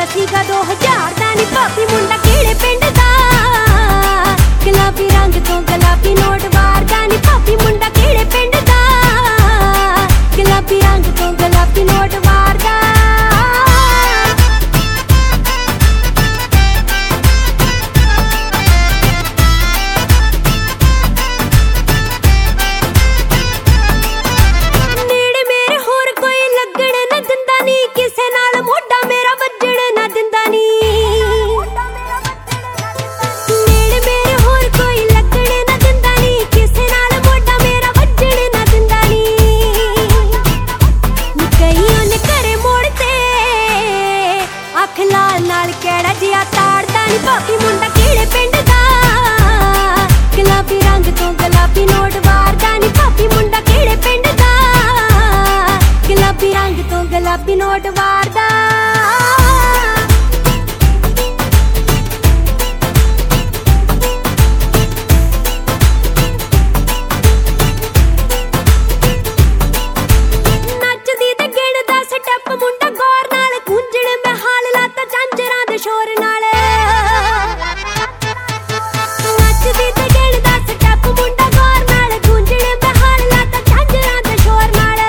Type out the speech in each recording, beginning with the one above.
ਸੀਗਾ 2000 ਦਾ ਨੀ ਭਾਬੀ ਮੁੰਡਾ ਕਿਹੜੇ ਪਿੰਡ ਦਾ ਗੁਲਾਬੀ ਰੰਗ ਤੋਂ ਗੁਲਾਬੀ ਨੋਟ ਵਾਰਦਾ ਨੀ ਭਾਬੀ ਮੁੰਡਾ ਕਿਹੜੇ ਪਿੰਡ ਦਾ ਗੁਲਾਬੀ ਰੰਗ ਤੋਂ ਗੁਲਾਬੀ ਨੋਟ ਵਾਰਦਾ ਨਾਲ ਕਿਹੜਾ ਜਿਹਾ ਤਾੜਦਾ ਨੀ ਭਾਬੀ ਮੁੰਡਾ ਕਿਹੜੇ ਪਿੰਡ ਦਾ ਗੁਲਾਬੀ ਰੰਗ ਤੋਂ ਗੁਲਾਬੀ ਨੋਟ ਵਾਰਦਾ ਨੀ ਭਾਬੀ ਮੁੰਡਾ ਕਿਹੜੇ ਪਿੰਡ ਦਾ ਗੁਲਾਬੀ ਰੰਗ ਤੋਂ ਗੁਲਾਬੀ ਨੋਟ ਵਾਰਦਾ ਨੱਚਦੀ ਤੇ ਗਿਣਦਾ ਸਟੈਪ ਮੁੰਡਾ ਗੌਰ ਨਾਲ ਗੂੰਜਣ ਮੈਂ ਹਾਲ ਲਾਤਾ ਝਾਂਜਰਾਂ ਦੇ ਸ਼ੋਰ ਨਾਲ ਨੱਚਦੀ ਤੇ ਗਿਣਦਾ ਸਟੈਪ ਮੁੰਡਾ ਗੌਰ ਨਾਲ ਗੂੰਜਣ ਮੈਂ ਹਾਲ ਲਾਤਾ ਝਾਂਜਰਾਂ ਦੇ ਸ਼ੋਰ ਨਾਲ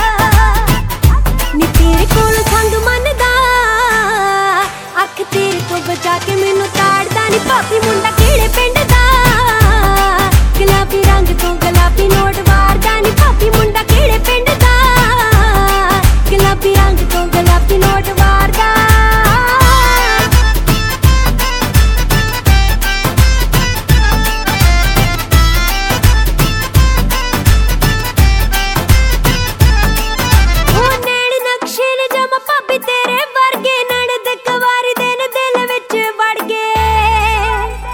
ਨੀ ਤੇਰੇ ਕੋਲ ਸੰਗ ਮੰਨਦਾ ਅੱਖ ਤੇਰੇ ਤੋਂ ਬਚਾ ਕੇ ਮੈਨੂੰ ਤਾੜਦਾ ਨੀ ਭਾਬੀ ਮੁੰਡਾ ਕਿਹੜੇ ਪਿੰਡ ਦਾ ਗੁਲਾਬੀ ਰੰਗ ਤੋਂ ਗੁਲਾਬੀ ਨੋਟ ਵਾਰਦਾ ਨੀ ਭਾਬੀ ਮੁੰਡਾ ਕਿਹੜੇ ਪਿੰਡ ਦਾ ਗੁਲਾਬੀ ਰੰਗ ਤੋਂ ਗੁਲਾਬੀ ਨੋਟ ਵਾਰਦਾ ਉਹ ਨੈਣ ਨਕਸ਼ੇ ਨੇ ਜਮਾ ਭਾਬੀ ਤੇਰੇ ਵਰਗੇ ਨੈਣ ਦੇ ਕਵਾਰੀ ਦੇ ਨੇ ਦਿਲ ਵਿੱਚ ਵੜ ਗਏ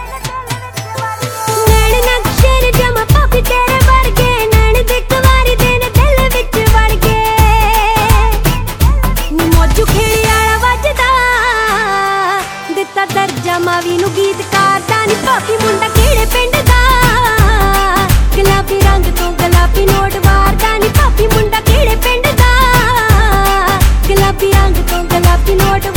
ਨੈਣ ਨਕਸ਼ੇ ਨੇ ਜਮਾ ਭਾਬੀ ਤੇਰੇ ਵਰਗੇ ਨੈਣ ਦੇ ਕਵਾਰੀ ਦੇ ਨੇ ਦਿਲ ਵਿੱਚ ਵੜ ਗਏ ਨੀ ਮੋਜੂ ਖੇੜੀ ਵਾਲਾ ਵੱਜਦਾ ਦਿੱਤਾ ਦਰਜਾ ਮਾਵੀ ਨੂੰ ਗੀਤਕਾਰ ਦਾ ਨੀ ਭਾਬੀ ਮੁੰਡਾ ਕਿਹੜੇ ਪਿੰਡ ਦਾ ਗੁਲਾਬੀ ਰੰਗ ਤੋਂ ਗੁਲਾਬੀ ਨੋਟ ਵਾਰਦਾ ਨੀ ਭਾਬੀ ਮੁੰਡਾ ਕਿਹੜੇ ਪਿੰਡ ਦਾ ਗੁਲਾਬੀ ਰੰਗ ਤੋਂ ਗੁਲਾਬੀ ਨੋਟ